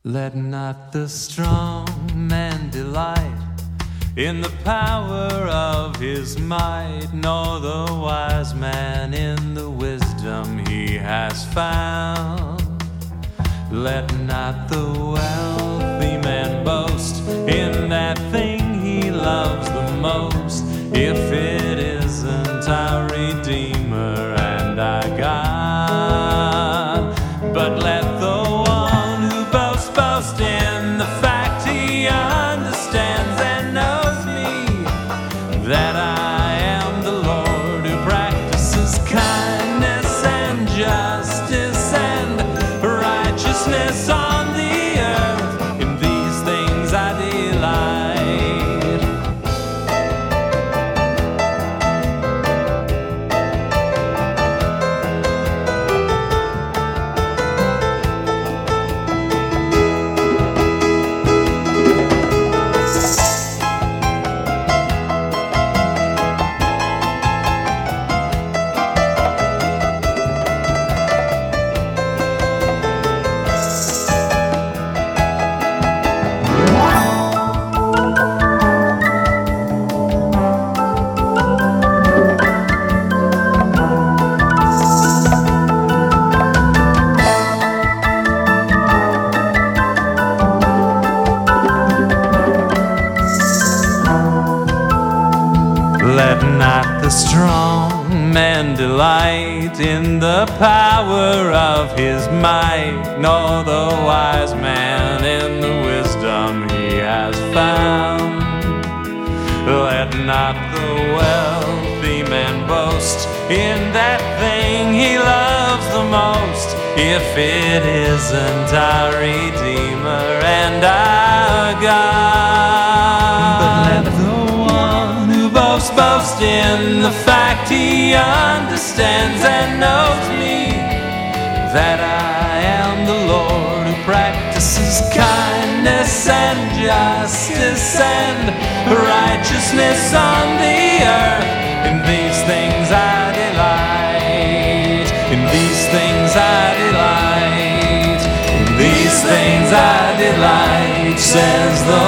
Let not the strong man delight in the power of his might, nor the wise man in the wisdom he has found. Let not the wealthy man boast in that thing he loves the most, if it isn't our Redeemer and our God. But let the one who boasts boast in the fact he understands and knows me, that I am the Lord who practices kindness and justice and righteousness on the earth. In these things I delight. Let not the strong man delight in the power of his might, nor the wise man in the wisdom he has found. Let not the wealthy man boast in that thing he loves the most, if it isn't our Redeemer and our God. But let the one who boast in the fact he understands and knows me, that I am the Lord who practices kindness and justice and righteousness on the earth. In these things I delight. In these things I delight. In these things I delight, says the